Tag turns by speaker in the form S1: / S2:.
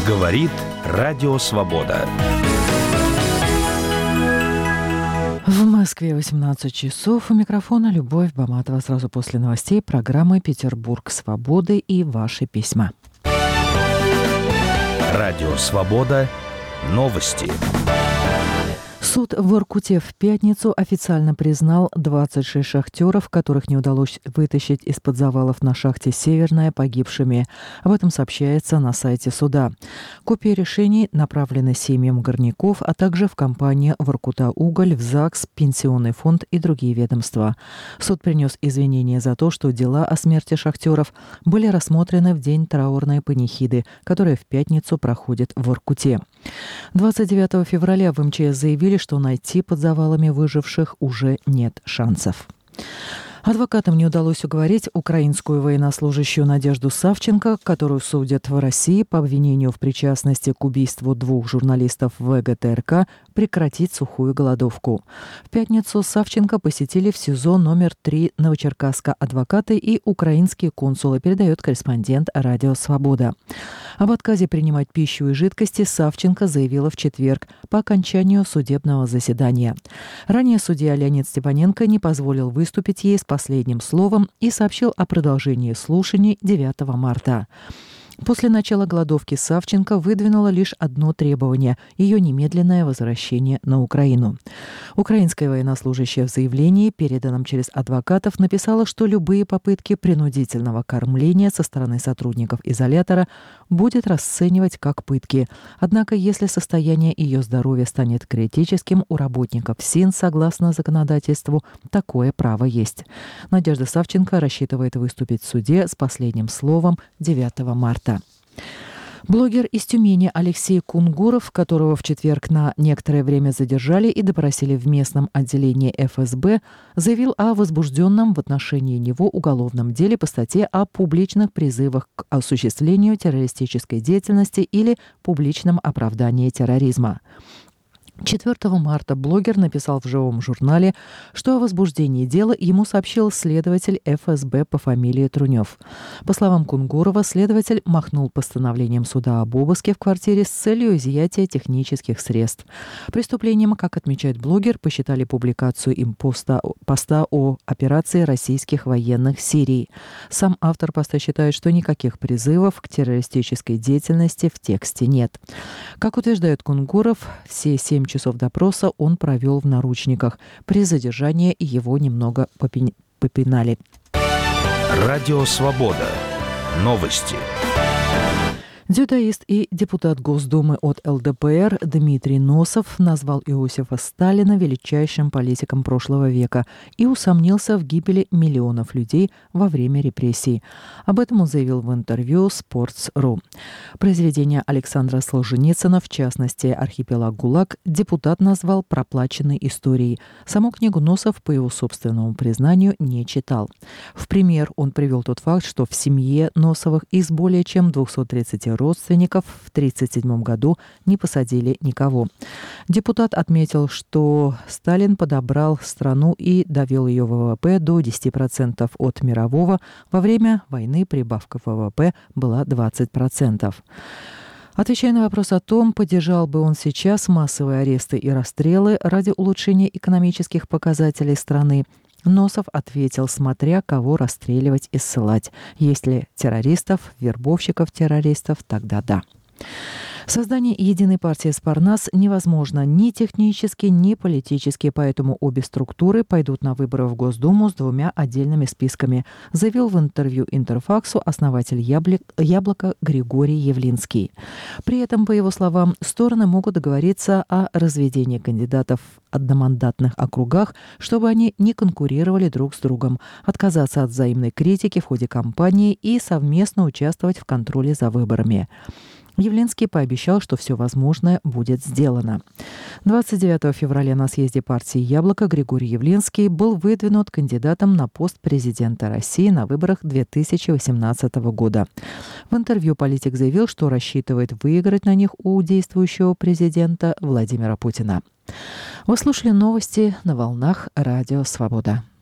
S1: Говорит Радио Свобода.
S2: В Москве 18 часов. У микрофона Любовь Баматова. Сразу после новостей программы «Петербург свободы» и ваши письма.
S1: Радио Свобода. Новости.
S2: Суд в Воркуте в пятницу официально признал 26 шахтеров, которых не удалось вытащить из-под завалов на шахте «Северная» погибшими. Об этом сообщается на сайте суда. Копии решений направлены семьям горняков, а также в компании «Воркута-Уголь», в ЗАГС, Пенсионный фонд и другие ведомства. Суд принес извинения за то, что дела о смерти шахтеров были рассмотрены в день траурной панихиды, которая в пятницу проходит в Воркуте. 29 февраля в МЧС заявили, что найти под завалами выживших уже нет шансов. Адвокатам не удалось уговорить украинскую военнослужащую Надежду Савченко, которую судят в России по обвинению в причастности к убийству 2 журналистов ВГТРК, прекратить сухую голодовку. В пятницу Савченко посетили в СИЗО номер 3 Новочеркасска адвокаты и украинские консулы, передает корреспондент Радио Свобода. Об отказе принимать пищу и жидкости Савченко заявила в четверг по окончанию судебного заседания. Ранее судья Леонид Степаненко не позволил выступить ей с последним словом и сообщил о продолжении слушаний 9 марта. После начала голодовки Савченко выдвинула лишь одно требование – ее немедленное возвращение на Украину. Украинская военнослужащая в заявлении, переданном через адвокатов, написала, что любые попытки принудительного кормления со стороны сотрудников изолятора будет расценивать как пытки. Однако, если состояние ее здоровья станет критическим, у работников СИН, согласно законодательству, такое право есть. Надежда Савченко рассчитывает выступить в суде с последним словом 9 марта. Блогер из Тюмени Алексей Кунгуров, которого в четверг на некоторое время задержали и допросили в местном отделении ФСБ, заявил о возбужденном в отношении него уголовном деле по статье о публичных призывах к осуществлению террористической деятельности или публичном оправдании терроризма. 4 марта блогер написал в живом журнале, что о возбуждении дела ему сообщил следователь ФСБ по фамилии Трунев. По словам Кунгурова, следователь махнул постановлением суда об обыске в квартире с целью изъятия технических средств. Преступлением, как отмечает блогер, посчитали публикацию им поста о операции российских военных в Сирии. Сам автор поста считает, что никаких призывов к террористической деятельности в тексте нет. Как утверждает Кунгуров, все 7 часов допроса он провел в наручниках. При задержании его немного попинали.
S1: Радио Свобода. Новости.
S2: Дзюдоист и депутат Госдумы от ЛДПР Дмитрий Носов назвал Иосифа Сталина величайшим политиком прошлого века и усомнился в гибели миллионов людей во время репрессий. Об этом он заявил в интервью Sports.ru. Произведение Александра Солженицына, в частности «Архипелаг ГУЛАГ», депутат назвал проплаченной историей. Саму книгу Носов, по его собственному признанию, не читал. В пример он привел тот факт, что в семье Носовых из более чем 230 родственников в 1937 году не посадили никого. Депутат отметил, что Сталин подобрал страну и довел ее ВВП до 10% от мирового. Во время войны прибавка ВВП была 20%. Отвечая на вопрос о том, поддержал бы он сейчас массовые аресты и расстрелы ради улучшения экономических показателей страны, Носов ответил, смотря кого расстреливать и ссылать. Если террористов, вербовщиков террористов, тогда да. Создание единой партии «Спарнас» невозможно ни технически, ни политически, поэтому обе структуры пойдут на выборы в Госдуму с 2 отдельными списками, заявил в интервью Интерфаксу основатель «Яблока» Григорий Явлинский. При этом, по его словам, стороны могут договориться о разведении кандидатов в одномандатных округах, чтобы они не конкурировали друг с другом, отказаться от взаимной критики в ходе кампании и совместно участвовать в контроле за выборами. Явлинский пообещал, что все возможное будет сделано. 29 февраля на съезде партии «Яблоко» Григорий Явлинский был выдвинут кандидатом на пост президента России на выборах 2018 года. В интервью политик заявил, что рассчитывает выиграть на них у действующего президента Владимира Путина. Вы слушали новости на волнах Радио Свобода.